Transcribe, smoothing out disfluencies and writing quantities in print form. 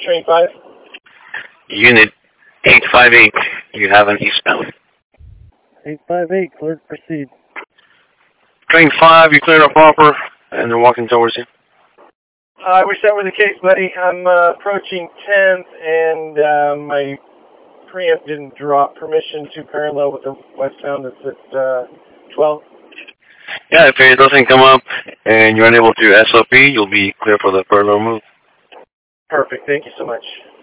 Train 5. Unit 858, you have an eastbound. 858, cleared, proceed. Train 5, you cleared up proper, and they're walking towards you. I wish that were the case, buddy. I'm approaching 10th, and my preamp didn't drop permission to parallel with the westbound that's at 12. Yeah, if it doesn't come up and you're unable to SOP, you'll be clear for the furlough move. Perfect. Thank you so much.